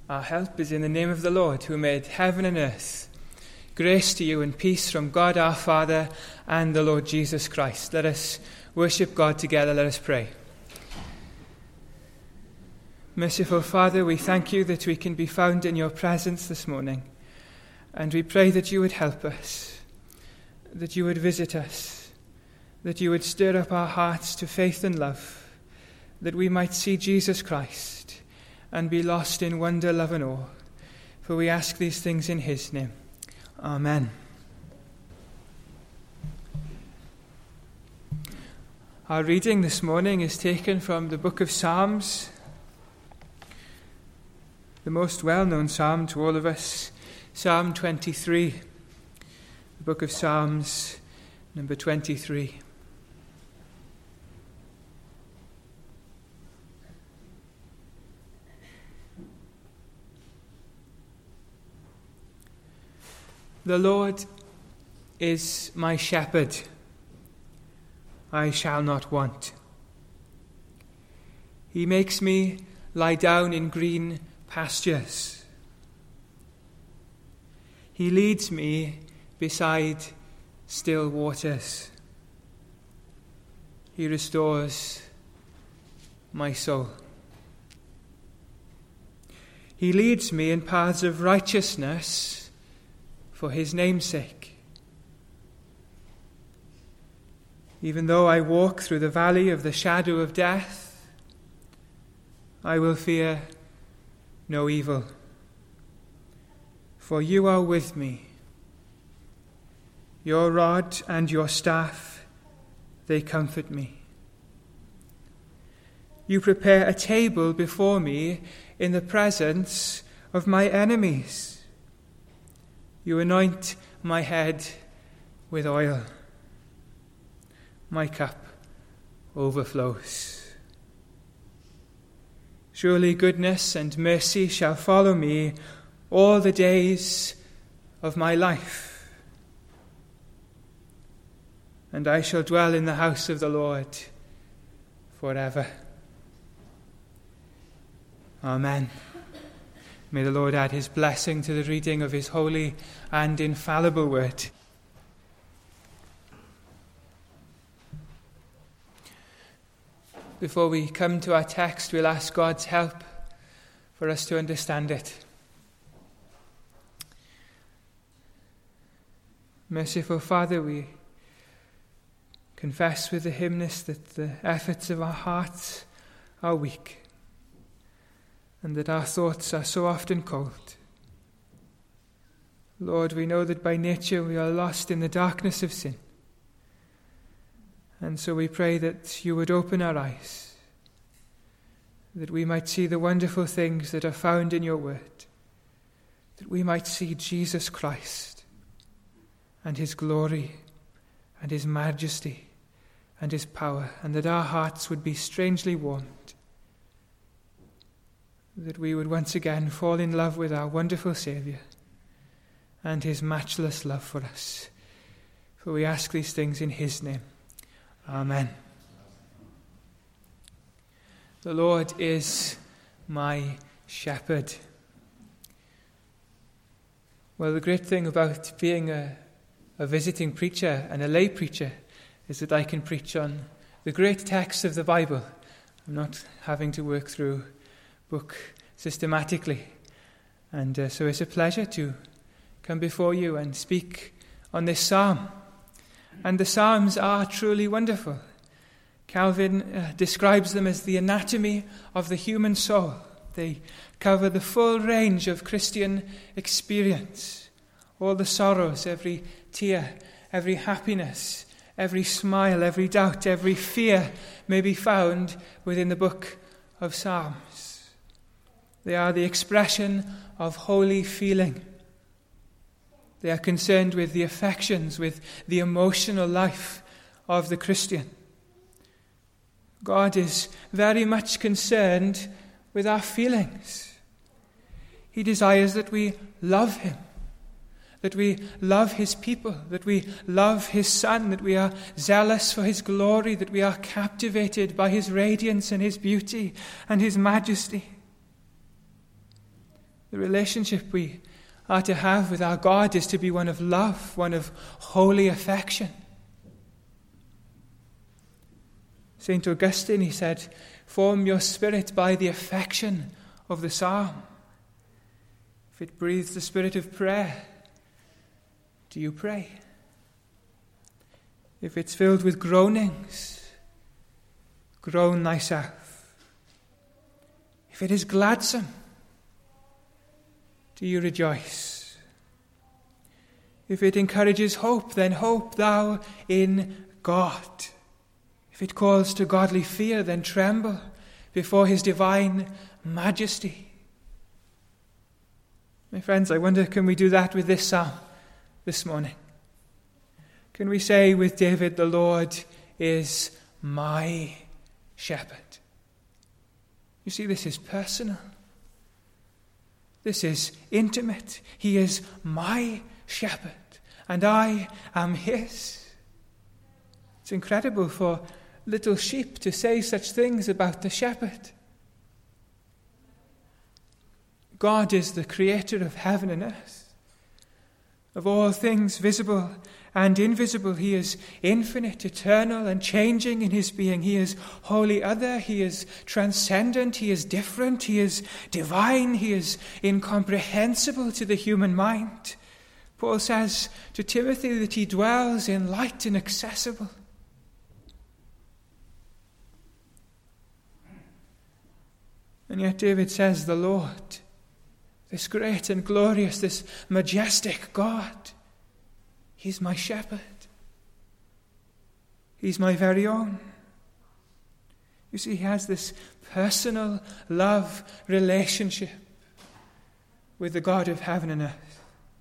Our help is in the name of the Lord, who made heaven and earth. Grace to you and peace from God our Father and the Lord Jesus Christ. Let us worship God together. Let us pray. Merciful Father, we thank you that we can be found in your presence this morning. And we pray that you would help us, that you would visit us, that you would stir up our hearts to faith and love, that we might see Jesus Christ and be lost in wonder, love, and awe. For we ask these things in his name. Amen. Our reading this morning is taken from the book of Psalms, the most well-known psalm to all of us, Psalm 23, the book of Psalms, number 23. The Lord is my shepherd, I shall not want. He makes me lie down in green pastures. He leads me beside still waters. He restores my soul. He leads me in paths of righteousness for his name's sake. Even though I walk through the valley of the shadow of death, I will fear no evil, for you are with me. Your rod and your staff, they comfort me. You prepare a table before me in the presence of my enemies. You anoint my head with oil. My cup overflows. Surely goodness and mercy shall follow me all the days of my life, and I shall dwell in the house of the Lord forever. Amen. May the Lord add his blessing to the reading of his holy and infallible word. Before we come to our text, we'll ask God's help for us to understand it. Merciful Father, we confess with the hymnist that the efforts of our hearts are weak, and that our thoughts are so often cold. Lord, we know that by nature we are lost in the darkness of sin. And so we pray that you would open our eyes, that we might see the wonderful things that are found in your word, that we might see Jesus Christ and his glory and his majesty and his power, and that our hearts would be strangely warmed, that we would once again fall in love with our wonderful Saviour and his matchless love for us. For we ask these things in his name. Amen. The Lord is my shepherd. Well, the great thing about being a visiting preacher and a lay preacher is that I can preach on the great text of the Bible. I'm not having to work through book systematically, and so it's a pleasure to come before you and speak on this psalm. And the Psalms are truly wonderful. Calvin describes them as the anatomy of the human soul. They cover the full range of Christian experience, all the sorrows, every tear, every happiness, every smile, every doubt, every fear may be found within the book of Psalms. They are the expression of holy feeling. They are concerned with the affections, with the emotional life of the Christian. God is very much concerned with our feelings. He desires that we love him, that we love his people, that we love his Son, that we are zealous for his glory, that we are captivated by his radiance and his beauty and his majesty. The relationship we are to have with our God is to be one of love, one of holy affection. St. Augustine, he said, form your spirit by the affection of the psalm. If it breathes the spirit of prayer, do you pray? If it's filled with groanings, groan thyself. If it is gladsome, do you rejoice? If it encourages hope, then hope thou in God. If it calls to godly fear, then tremble before his divine majesty. My friends, I wonder, can we do that with this psalm this morning? Can we say with David, the Lord is my shepherd? You see, this is personal. This is intimate. He is my shepherd, and I am his. It's incredible for little sheep to say such things about the shepherd. God is the creator of heaven and earth. Of all things visible and invisible, he is infinite, eternal, and changing in his being. He is wholly other, he is transcendent, he is different, he is divine, he is incomprehensible to the human mind. Paul says to Timothy that he dwells in light inaccessible. And yet David says, the Lord, this great and glorious, this majestic God, he's my shepherd. He's my very own. You see, he has this personal love relationship with the God of heaven and earth.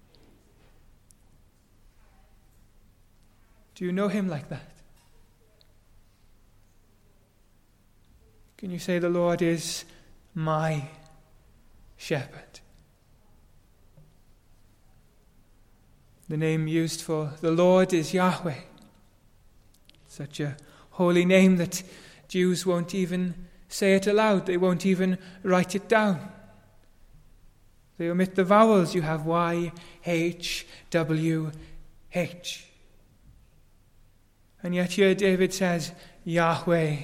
Do you know him like that? Can you say the Lord is my shepherd? The name used for the Lord is Yahweh. Such a holy name that Jews won't even say it aloud. They won't even write it down. They omit the vowels. You have Y, H, W, H. And yet here David says, Yahweh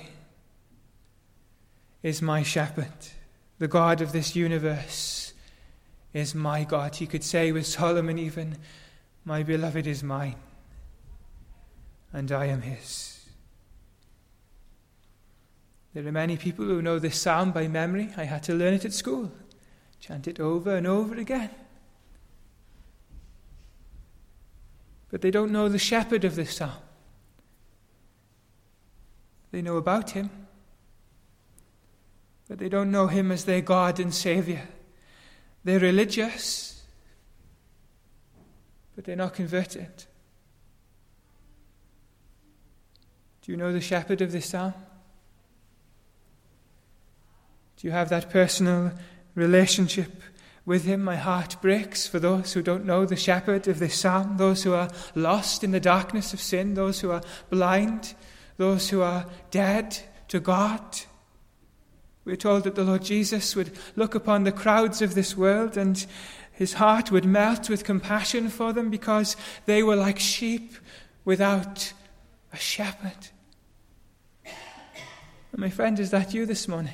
is my shepherd. The God of this universe is my God. He could say with Solomon even, my beloved is mine, and I am his. There are many people who know this psalm by memory. I had to learn it at school. Chant it over and over again. But they don't know the shepherd of this psalm. They know about him, but they don't know him as their God and Saviour. They're religious, but they're not converted. Do you know the shepherd of this psalm? Do you have that personal relationship with him? My heart breaks for those who don't know the shepherd of this psalm, those who are lost in the darkness of sin, those who are blind, those who are dead to God. We're told that the Lord Jesus would look upon the crowds of this world and his heart would melt with compassion for them because they were like sheep without a shepherd. And my friend, is that you this morning?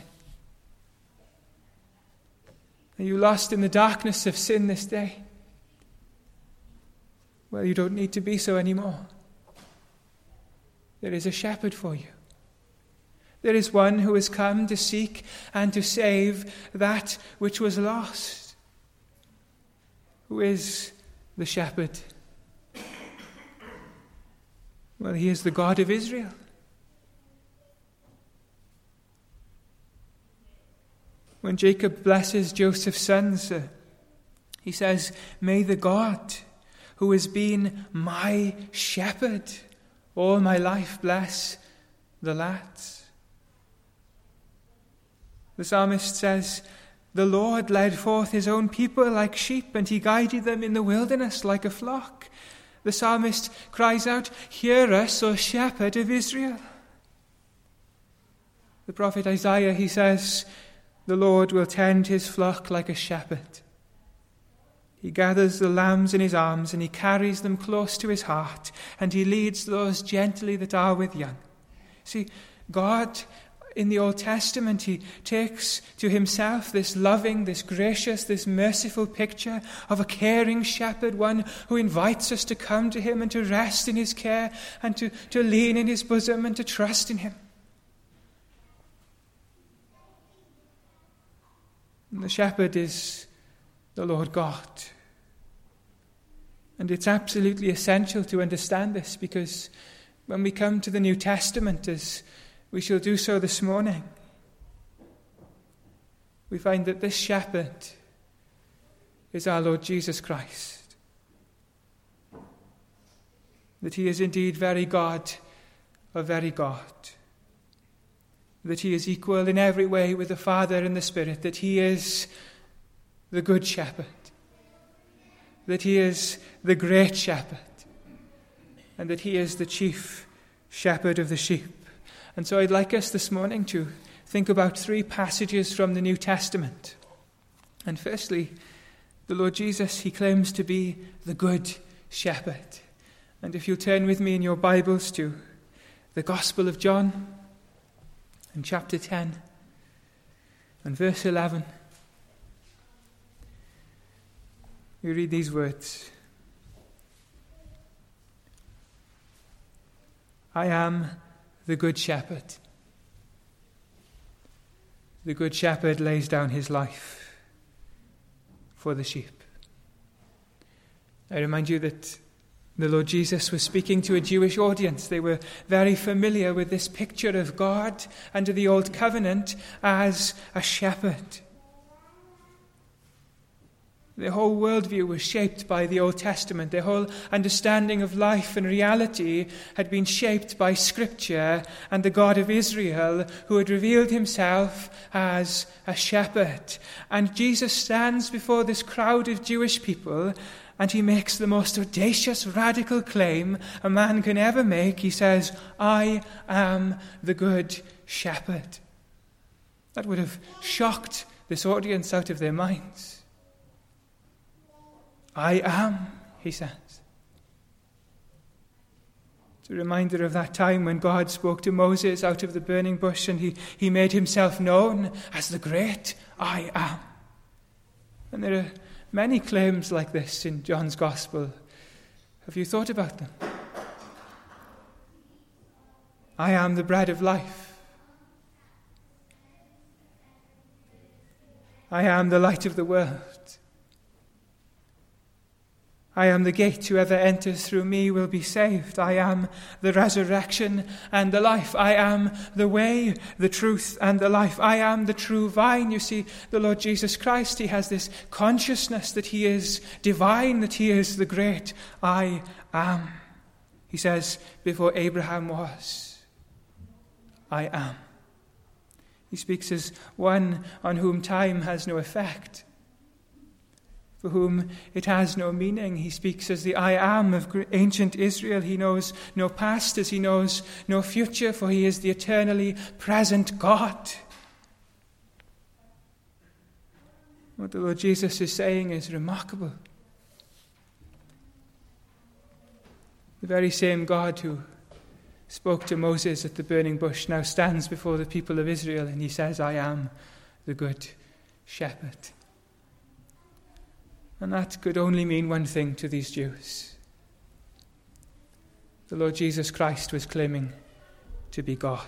Are you lost in the darkness of sin this day? Well, you don't need to be so anymore. There is a shepherd for you. There is one who has come to seek and to save that which was lost. Who is the shepherd? Well, he is the God of Israel. When Jacob blesses Joseph's sons, he says, may the God who has been my shepherd all my life bless the lads. The psalmist says, the Lord led forth his own people like sheep, and he guided them in the wilderness like a flock. The psalmist cries out, hear us, O shepherd of Israel. The prophet Isaiah, he says, the Lord will tend his flock like a shepherd. He gathers the lambs in his arms and he carries them close to his heart, and he leads those gently that are with young. See, God in the Old Testament, he takes to himself this loving, this gracious, this merciful picture of a caring shepherd, one who invites us to come to him and to rest in his care and to lean in his bosom and to trust in him. And the shepherd is the Lord God. And it's absolutely essential to understand this, because when we come to the New Testament, as we shall do so this morning, we find that this shepherd is our Lord Jesus Christ. That he is indeed very God of very God. That he is equal in every way with the Father and the Spirit. That he is the good shepherd. That he is the great shepherd. And that he is the chief shepherd of the sheep. And so I'd like us this morning to think about 3 passages from the New Testament. And firstly, the Lord Jesus, he claims to be the good shepherd. And if you'll turn with me in your Bibles to the Gospel of John, in chapter 10, and verse 11, we read these words. I am the good shepherd. The good shepherd lays down his life for the sheep. I remind you that the Lord Jesus was speaking to a Jewish audience. They were very familiar with this picture of God under the Old Covenant as a shepherd. Their whole worldview was shaped by the Old Testament. Their whole understanding of life and reality had been shaped by Scripture and the God of Israel, who had revealed himself as a shepherd. And Jesus stands before this crowd of Jewish people, and he makes the most audacious, radical claim a man can ever make. He says, I am the good shepherd. That would have shocked this audience out of their minds. I am, he says. It's a reminder of that time when God spoke to Moses out of the burning bush, and he made himself known as the great I am. And there are many claims like this in John's Gospel. Have you thought about them? I am the bread of life. I am the light of the world. I am the gate. Whoever enters through me will be saved. I am the resurrection and the life. I am the way, the truth, and the life. I am the true vine. You see, the Lord Jesus Christ, he has this consciousness that he is divine, that he is the great I am. He says, before Abraham was, I am. He speaks as one on whom time has no effect, for whom it has no meaning. He speaks as the I am of ancient Israel. He knows no past as he knows no future, for he is the eternally present God. What the Lord Jesus is saying is remarkable. The very same God who spoke to Moses at the burning bush now stands before the people of Israel, and he says, I am the good shepherd. And that could only mean one thing to these Jews. The Lord Jesus Christ was claiming to be God.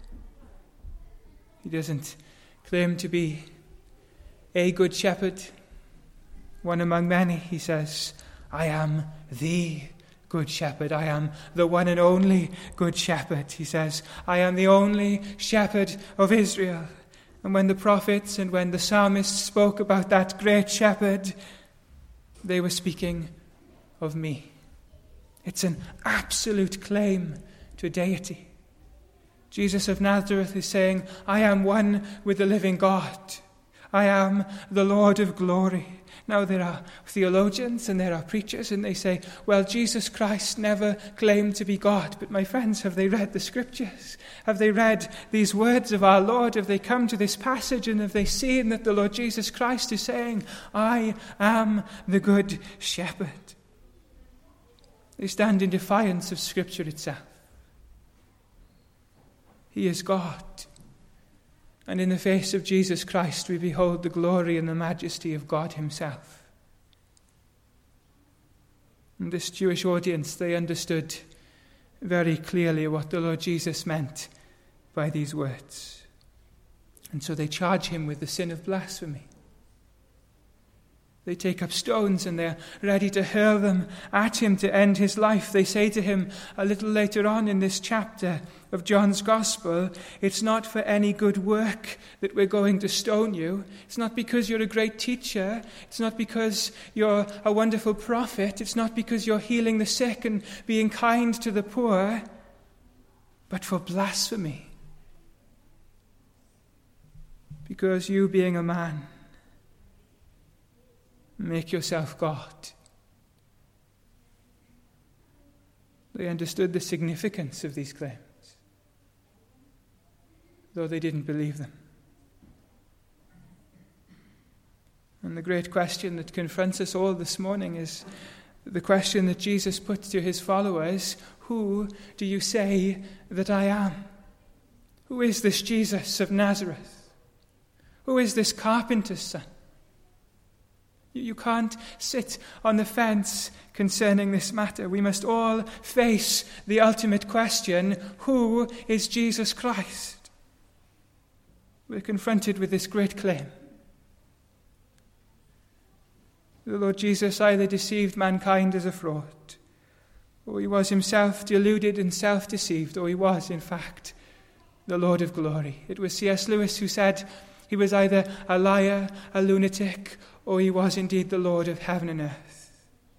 He doesn't claim to be a good shepherd, one among many. He says, I am the good shepherd. I am the one and only good shepherd. He says, I am the only shepherd of Israel. And when the prophets and when the psalmists spoke about that great shepherd, they were speaking of me. It's an absolute claim to deity. Jesus of Nazareth is saying, I am one with the living God. I am the Lord of glory. Now there are theologians and there are preachers, and they say, well, Jesus Christ never claimed to be God. But my friends, have they read the scriptures? Have they read these words of our Lord? Have they come to this passage and have they seen that the Lord Jesus Christ is saying, I am the good shepherd? They stand in defiance of Scripture itself. He is God. And in the face of Jesus Christ, we behold the glory and the majesty of God himself. And this Jewish audience, they understood very clearly what the Lord Jesus meant by these words. And so they charge him with the sin of blasphemy. They take up stones and they're ready to hurl them at him to end his life. They say to him a little later on in this chapter of John's Gospel, it's not for any good work that we're going to stone you. It's not because you're a great teacher. It's not because you're a wonderful prophet. It's not because you're healing the sick and being kind to the poor, but for blasphemy. Because you, being a man, make yourself God. They understood the significance of these claims, though they didn't believe them. And the great question that confronts us all this morning is the question that Jesus put to his followers: who do you say that I am? Who is this Jesus of Nazareth? Who is this carpenter's son? You can't sit on the fence concerning this matter. We must all face the ultimate question: who is Jesus Christ? We're confronted with this great claim. The Lord Jesus either deceived mankind as a fraud, or he was himself deluded and self-deceived, or he was, in fact, the Lord of glory. It was C.S. Lewis who said he was either a liar, a lunatic, or he was indeed the Lord of heaven and earth.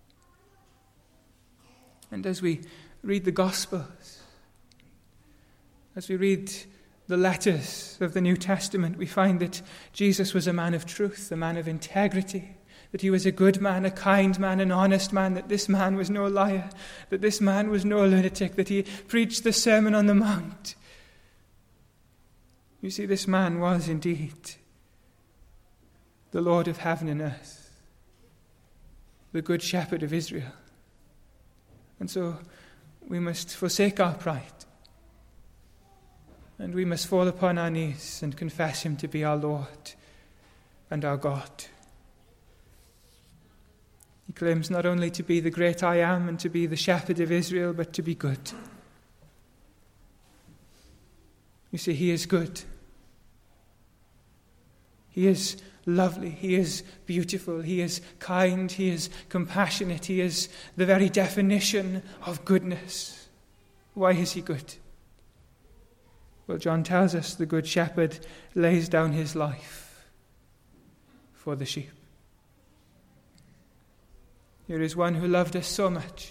And as we read the Gospels, as we read the letters of the New Testament, we find that Jesus was a man of truth, a man of integrity, that he was a good man, a kind man, an honest man, that this man was no liar, that this man was no lunatic, that he preached the Sermon on the Mount. You see, this man was indeed the Lord of heaven and earth, the good shepherd of Israel. And so we must forsake our pride, and we must fall upon our knees and confess him to be our Lord and our God. He claims not only to be the great I am and to be the shepherd of Israel, but to be good. You see, he is good. He is lovely, he is beautiful, he is kind, he is compassionate, he is the very definition of goodness. Why is he good? Well, John tells us the good shepherd lays down his life for the sheep. Here is one who loved us so much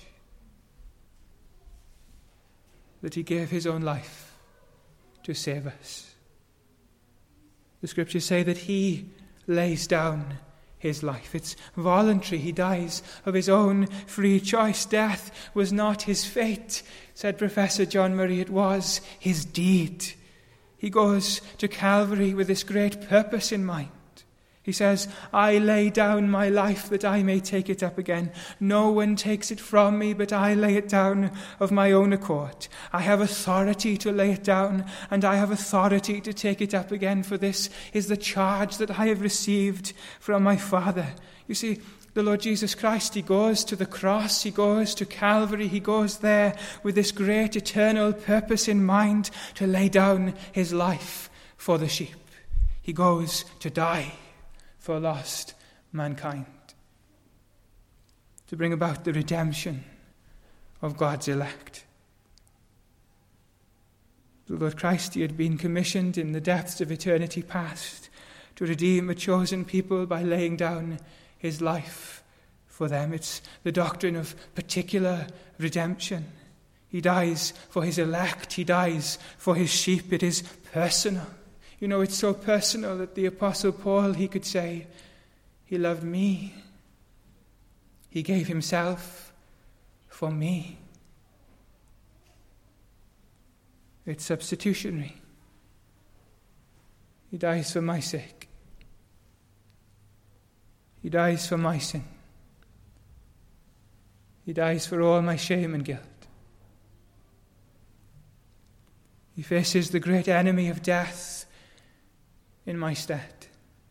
that he gave his own life to save us. The scriptures say that he lays down his life. It's voluntary. He dies of his own free choice. Death was not his fate, said Professor John Murray. It was his deed. He goes to Calvary with this great purpose in mind. He says, I lay down my life that I may take it up again. No one takes it from me, but I lay it down of my own accord. I have authority to lay it down, and I have authority to take it up again, for this is the charge that I have received from my Father. You see, the Lord Jesus Christ, he goes to the cross, he goes to Calvary, he goes there with this great eternal purpose in mind to lay down his life for the sheep. He goes to die for lost mankind, to bring about the redemption of God's elect. The Lord Christ, he had been commissioned in the depths of eternity past to redeem a chosen people by laying down his life for them. It's the doctrine of particular redemption. He dies for his elect, he dies for his sheep. It is personal. You know, it's so personal that the Apostle Paul, he could say, he loved me. He gave himself for me. It's substitutionary. He dies for my sake. He dies for my sin. He dies for all my shame and guilt. He faces the great enemy of death in my stead.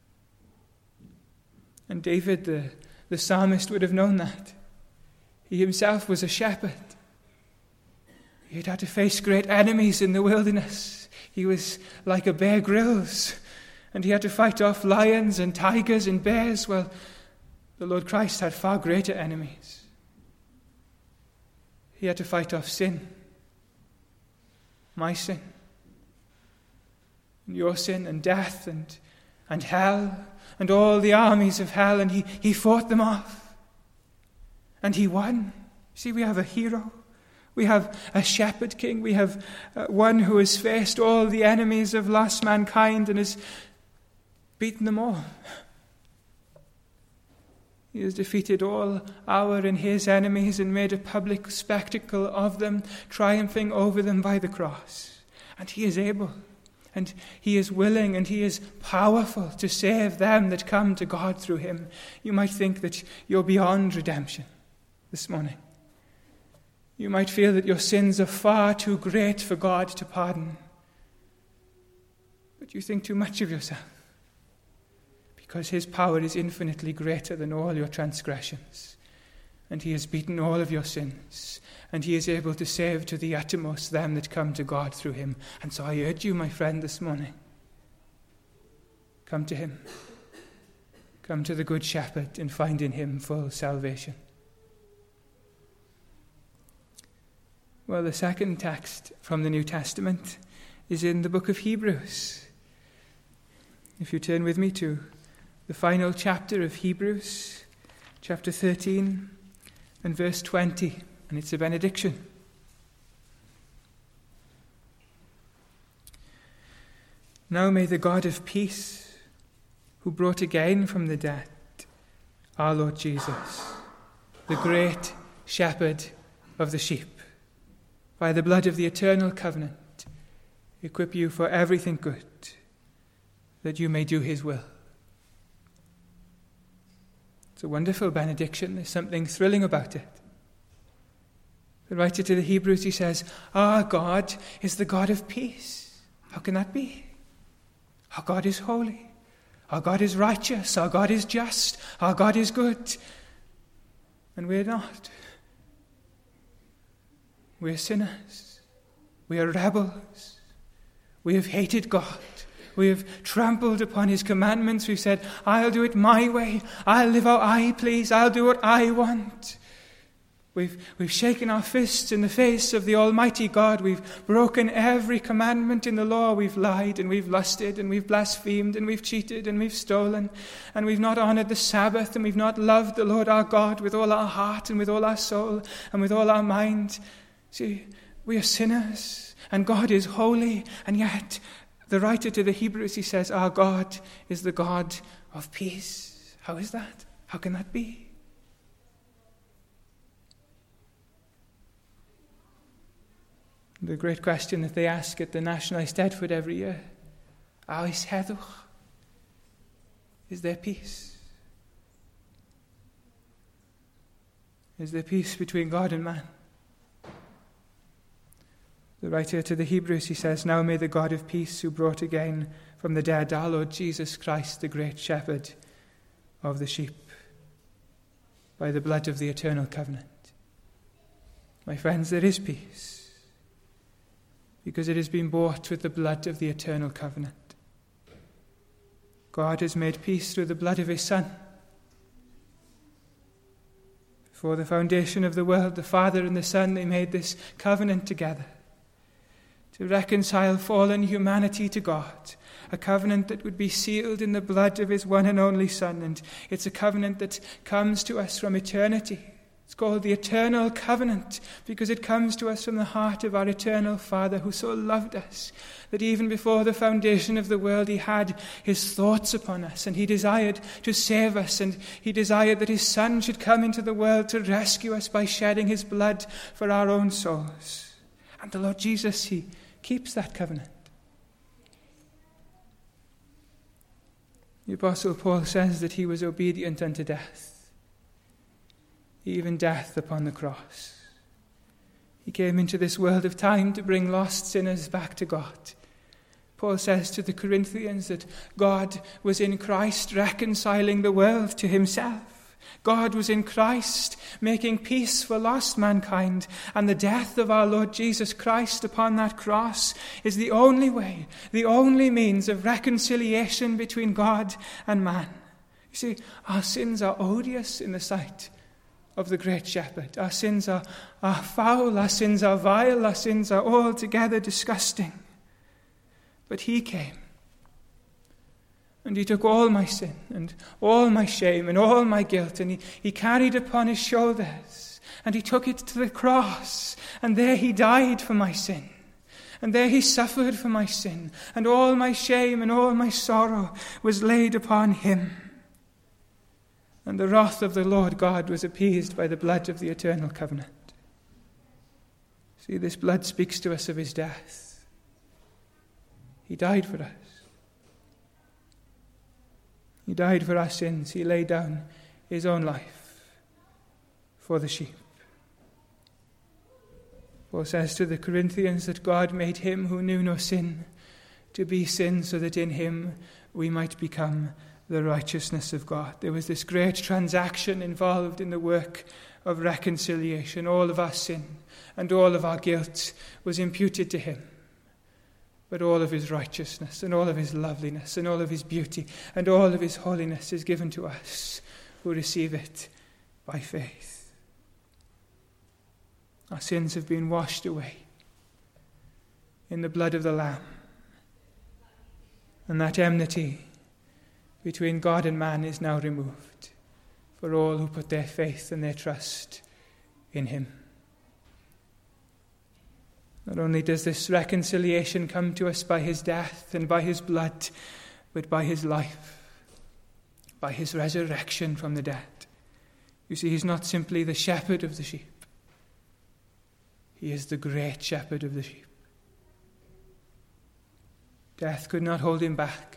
And David, the psalmist, would have known that. He himself was a shepherd. He had to face great enemies in the wilderness. He was like a Bear Grylls, and he had to fight off lions and tigers and bears. Well, the Lord Christ had far greater enemies. He had to fight off sin, my sin, and your sin, and death, and hell, and all the armies of hell, and he fought them off. And he won. See, we have a hero. We have a shepherd king. We have one who has faced all the enemies of lost mankind and has beaten them all. He has defeated all our and his enemies and made a public spectacle of them, triumphing over them by the cross. And he is able, and he is willing, and he is powerful to save them that come to God through him. You might think that you're beyond redemption this morning. You might feel that your sins are far too great for God to pardon. But you think too much of yourself, because his power is infinitely greater than all your transgressions. And he has beaten all of your sins, and he is able to save to the uttermost them that come to God through him. And so I urge you, my friend, this morning, come to him. Come to the Good Shepherd and find in him full salvation. Well, the second text from the New Testament is in the book of Hebrews. If you turn with me to the final chapter of Hebrews, chapter 13 and verse 20, and it's a benediction. Now may the God of peace, who brought again from the dead our Lord Jesus, the great shepherd of the sheep, by the blood of the eternal covenant, equip you for everything good, that you may do his will. It's a wonderful benediction. There's something thrilling about it. The writer to the Hebrews, he says, our God is the God of peace. How can that be? Our God is holy. Our God is righteous. Our God is just. Our God is good. And we're not. We're sinners. We are rebels. We have hated God. We have trampled upon his commandments. We've said, I'll do it my way. I'll live how I please. I'll do what I want. We've shaken our fists in the face of the Almighty God. We've broken every commandment in the law. We've lied and we've lusted and we've blasphemed and we've cheated and we've stolen. And we've not honored the Sabbath, and we've not loved the Lord our God with all our heart and with all our soul and with all our mind. See, we are sinners, and God is holy, and yet the writer to the Hebrews, he says, our God is the God of peace. How is that? How can that be? The great question that they ask at the National Eisteddfod every year, oes heddwch? Is there peace? Is there peace between God and man? The writer to the Hebrews, he says, now may the God of peace, who brought again from the dead our Lord Jesus Christ, the great shepherd of the sheep, by the blood of the eternal covenant. My friends, there is peace, because it has been bought with the blood of the eternal covenant. God has made peace through the blood of his Son. Before the foundation of the world, the Father and the Son, they made this covenant together to reconcile fallen humanity to God, a covenant that would be sealed in the blood of his one and only Son. And it's a covenant that comes to us from eternity. It's called the eternal covenant because it comes to us from the heart of our eternal Father who so loved us that even before the foundation of the world he had his thoughts upon us, and he desired to save us, and he desired that his Son should come into the world to rescue us by shedding his blood for our own souls. And the Lord Jesus, he keeps that covenant. The Apostle Paul says that he was obedient unto death, even death upon the cross. He came into this world of time to bring lost sinners back to God. Paul says to the Corinthians that God was in Christ reconciling the world to himself. God was in Christ making peace for lost mankind, and the death of our Lord Jesus Christ upon that cross is the only way, the only means of reconciliation between God and man. You see, our sins are odious in the sight of the great shepherd. Our sins are foul, our sins are vile, our sins are altogether disgusting. But he came, and he took all my sin and all my shame and all my guilt, and he carried upon his shoulders, and he took it to the cross, and there he died for my sin. And there he suffered for my sin, and all my shame and all my sorrow was laid upon him. And the wrath of the Lord God was appeased by the blood of the eternal covenant. See, this blood speaks to us of his death. He died for us. He died for our sins. He laid down his own life for the sheep. Paul says to the Corinthians that God made him who knew no sin to be sin so that in him we might become the righteousness of God. There was this great transaction involved in the work of reconciliation. All of our sin and all of our guilt was imputed to him. But all of his righteousness and all of his loveliness and all of his beauty and all of his holiness is given to us who receive it by faith. Our sins have been washed away in the blood of the Lamb. And that enmity between God and man is now removed for all who put their faith and their trust in him. Not only does this reconciliation come to us by his death and by his blood, but by his life, by his resurrection from the dead. You see, he's not simply the shepherd of the sheep. He is the great shepherd of the sheep. Death could not hold him back.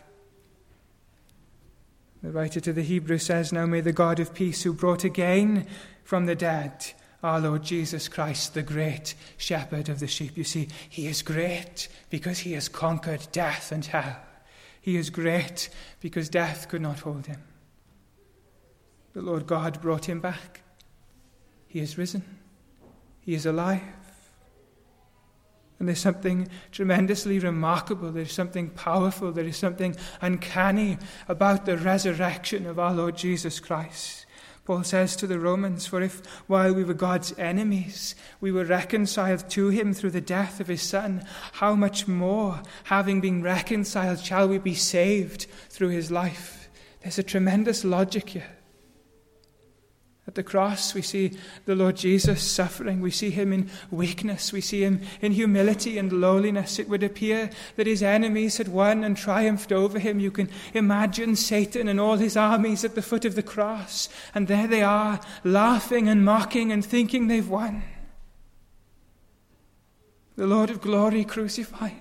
The writer to the Hebrews says, "Now may the God of peace, who brought again from the dead our Lord Jesus Christ, the great shepherd of the sheep." You see, he is great because he has conquered death and hell. He is great because death could not hold him. The Lord God brought him back. He is risen. He is alive. And there's something tremendously remarkable, there's something powerful, there is something uncanny about the resurrection of our Lord Jesus Christ. Paul says to the Romans, "For if while we were God's enemies, we were reconciled to him through the death of his Son, how much more, having been reconciled, shall we be saved through his life?" There's a tremendous logic here. At the cross, we see the Lord Jesus suffering. We see him in weakness. We see him in humility and lowliness. It would appear that his enemies had won and triumphed over him. You can imagine Satan and all his armies at the foot of the cross. And there they are, laughing and mocking and thinking they've won. The Lord of glory crucified.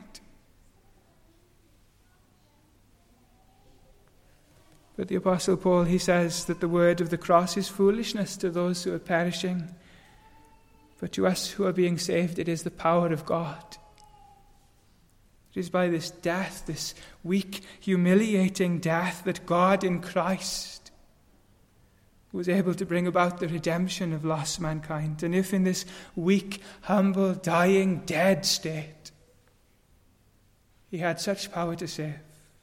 But the Apostle Paul, he says that the word of the cross is foolishness to those who are perishing. But to us who are being saved, it is the power of God. It is by this death, this weak, humiliating death, that God in Christ was able to bring about the redemption of lost mankind. And if in this weak, humble, dying, dead state, he had such power to save,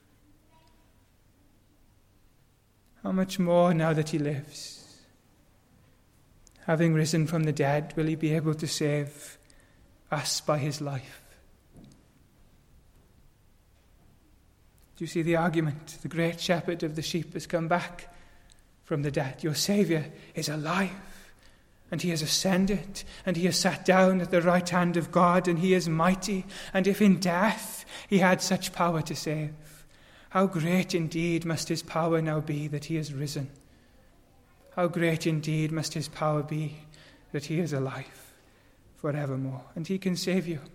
how much more now that he lives, having risen from the dead, will he be able to save us by his life? Do you see the argument? The great shepherd of the sheep has come back from the dead. Your Saviour is alive, and he has ascended, and he has sat down at the right hand of God, and he is mighty, and if in death he had such power to save, how great indeed must his power now be that he has risen. How great indeed must his power be that he is alive forevermore, and he can save you.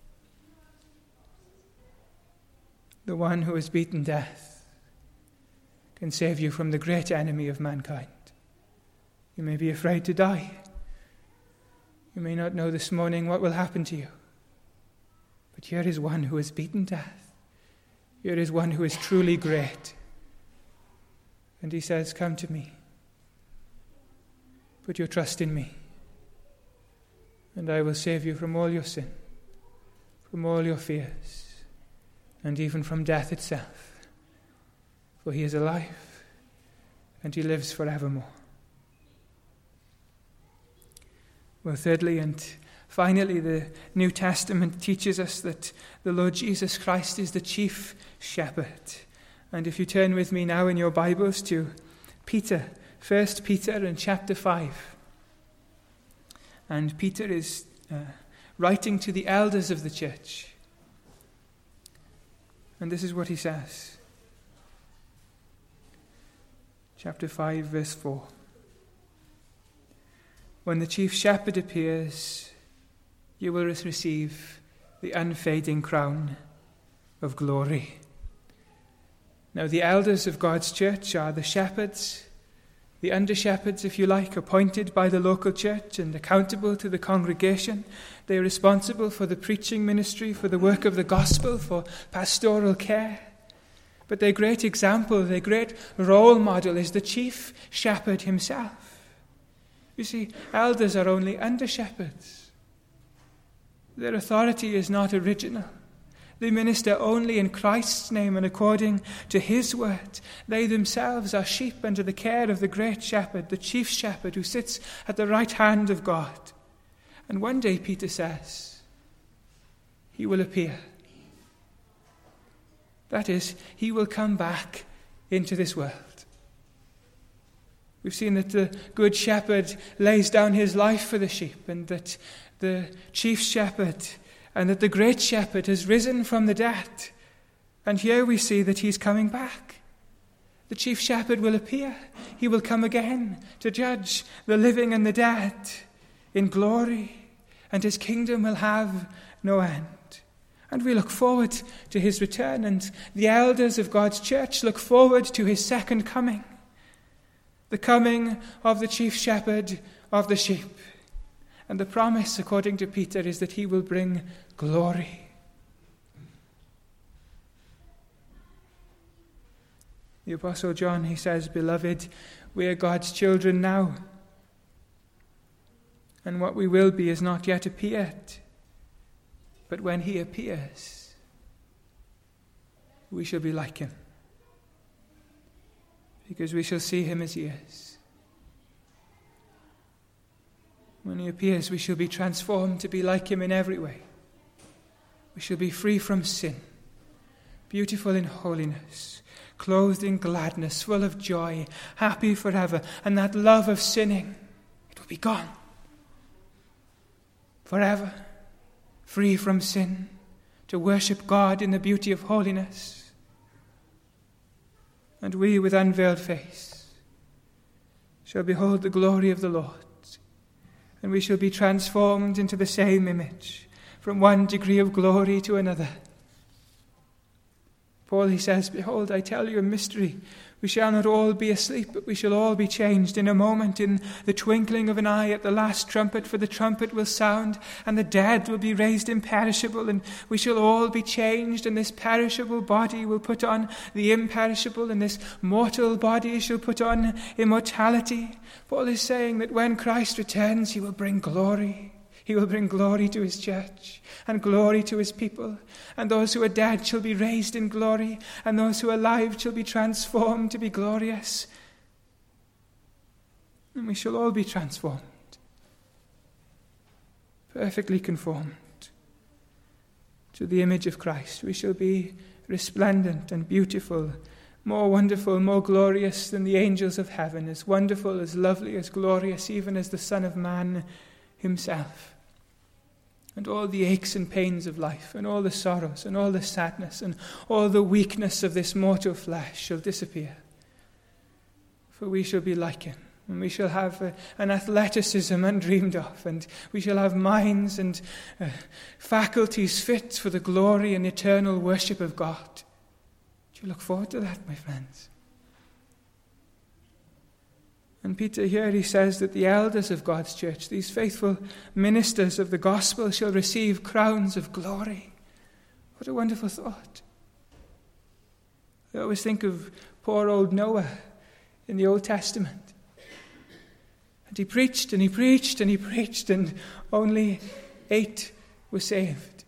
The one who has beaten death can save you from the great enemy of mankind. You may be afraid to die. You may not know this morning what will happen to you. But here is one who has beaten death. Here is one who is truly great. And he says, come to me. Put your trust in me. And I will save you from all your sin, from all your fears, and even from death itself. For he is alive, and he lives forevermore. Well, thirdly and finally, the New Testament teaches us that the Lord Jesus Christ is the chief shepherd. And if you turn with me now in your Bibles to Peter, 1 Peter in chapter 5. And Peter is writing to the elders of the church. And this is what he says. Chapter 5, verse 4. When the chief shepherd appears, you will receive the unfading crown of glory. Now, the elders of God's church are the shepherds, the under-shepherds, if you like, appointed by the local church and accountable to the congregation. They are responsible for the preaching ministry, for the work of the gospel, for pastoral care. But their great example, their great role model is the chief shepherd himself. You see, elders are only under-shepherds. Their authority is not original. They minister only in Christ's name and according to his word. They themselves are sheep under the care of the great shepherd, the chief shepherd who sits at the right hand of God. And one day, Peter says, he will appear. That is, he will come back into this world. We've seen that the good shepherd lays down his life for the sheep, and that the chief shepherd and that the great shepherd has risen from the dead. And here we see that he's coming back. The chief shepherd will appear. He will come again to judge the living and the dead in glory, and his kingdom will have no end. And we look forward to his return, and the elders of God's church look forward to his second coming. The coming of the chief shepherd of the sheep. And the promise, according to Peter, is that he will bring glory. The Apostle John, he says, beloved, we are God's children now. And what we will be is not yet appeared. But when he appears, we shall be like him. Because we shall see him as he is. When he appears, we shall be transformed to be like him in every way. We shall be free from sin, beautiful in holiness, clothed in gladness, full of joy, happy forever. And that love of sinning, it will be gone. Forever, free from sin, to worship God in the beauty of holiness. And we, with unveiled face, shall behold the glory of the Lord, and we shall be transformed into the same image, from one degree of glory to another. Paul, he says, behold, I tell you a mystery. We shall not all be asleep, but we shall all be changed in a moment, in the twinkling of an eye, at the last trumpet, for the trumpet will sound, and the dead will be raised imperishable, and we shall all be changed, and this perishable body will put on the imperishable, and this mortal body shall put on immortality. Paul is saying that when Christ returns, he will bring glory. He will bring glory to his church and glory to his people. And those who are dead shall be raised in glory, and those who are alive shall be transformed to be glorious. And we shall all be transformed, perfectly conformed to the image of Christ. We shall be resplendent and beautiful more wonderful, more glorious than the angels of heaven, as wonderful, as lovely, as glorious, even as the Son of Man himself. And all the aches and pains of life, and all the sorrows, and all the sadness, and all the weakness of this mortal flesh shall disappear. For we shall be like him, and we shall have an athleticism undreamed of, and we shall have minds and faculties fit for the glory and eternal worship of God. Do you look forward to that, my friends? And Peter here, he says that the elders of God's church, these faithful ministers of the gospel, shall receive crowns of glory. What a wonderful thought. I always think of poor old Noah in the Old Testament. And he preached and he preached and he preached, and only 8 were saved.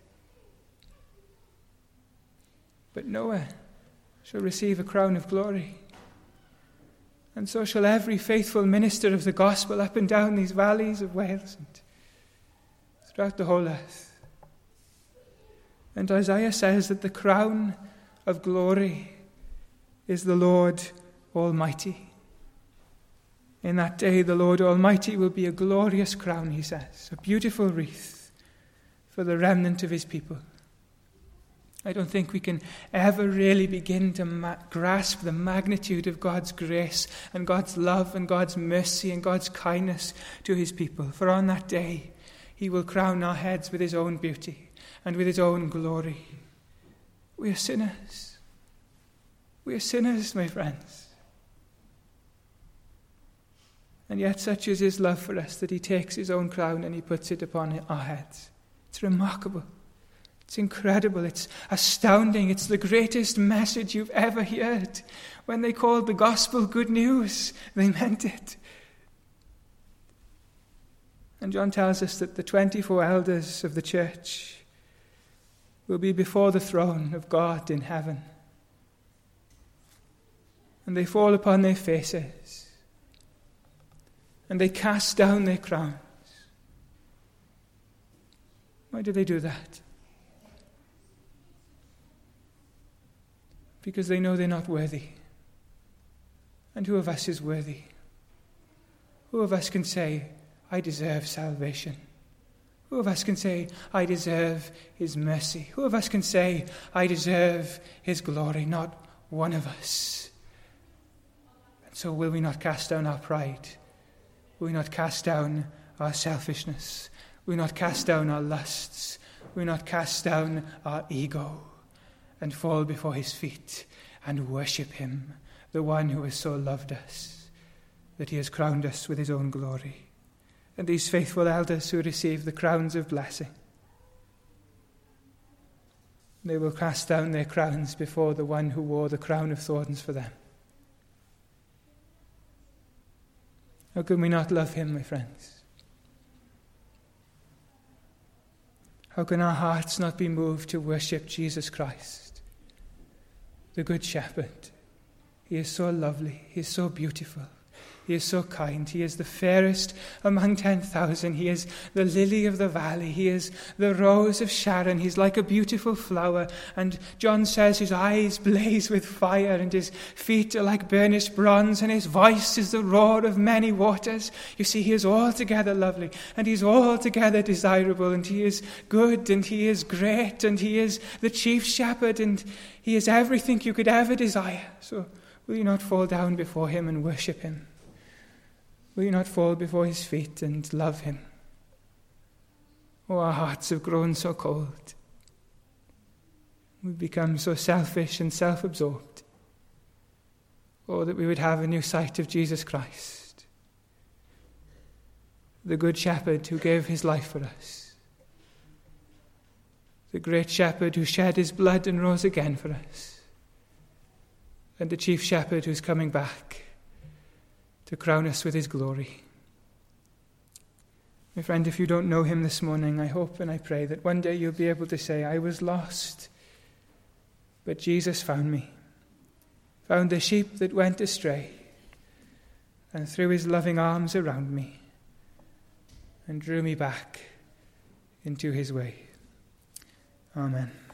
But Noah shall receive a crown of glory. And so shall every faithful minister of the gospel up and down these valleys of Wales and throughout the whole earth. And Isaiah says that the crown of glory is the Lord Almighty. In that day, the Lord Almighty will be a glorious crown, he says, a beautiful wreath for the remnant of his people. I don't think we can ever really begin to grasp the magnitude of God's grace and God's love and God's mercy and God's kindness to his people. For on that day, he will crown our heads with his own beauty and with his own glory. We are sinners. We are sinners, my friends. And yet such is his love for us that he takes his own crown and he puts it upon our heads. It's remarkable. It's incredible. It's astounding. It's the greatest message you've ever heard. When they called the gospel good news, they meant it. And John tells us that the 24 elders of the church will be before the throne of God in heaven. And they fall upon their faces. And they cast down their crowns. Why do they do that? Because they know they're not worthy. And who of us is worthy? Who of us can say, I deserve salvation? Who of us can say, I deserve his mercy? Who of us can say, I deserve his glory? Not one of us. And so will we not cast down our pride? Will we not cast down our selfishness? Will we not cast down our lusts? Will we not cast down our ego? And fall before his feet and worship him, the one who has so loved us, that he has crowned us with his own glory. And these faithful elders who receive the crowns of blessing, they will cast down their crowns before the one who wore the crown of thorns for them. How can we not love him, my friends? How can our hearts not be moved to worship Jesus Christ, the Good Shepherd? He is so lovely. He is so beautiful. He is so kind. He is the fairest among 10,000. He is the lily of the valley. He is the rose of Sharon. He's like a beautiful flower. And John says his eyes blaze with fire, and his feet are like burnished bronze, and his voice is the roar of many waters. You see, he is altogether lovely, and he's altogether desirable, and he is good, and he is great, and he is the chief shepherd, and he is everything you could ever desire. So will you not fall down before him and worship him? Will you not fall before his feet and love him? Oh, our hearts have grown so cold. We've become so selfish and self-absorbed. Oh, that we would have a new sight of Jesus Christ, the Good Shepherd who gave his life for us, the great Shepherd who shed his blood and rose again for us, and the Chief Shepherd who's coming back to crown us with his glory. My friend, if you don't know him this morning, I hope and I pray that one day you'll be able to say, I was lost, but Jesus found me, found the sheep that went astray, and threw his loving arms around me and drew me back into his way. Amen.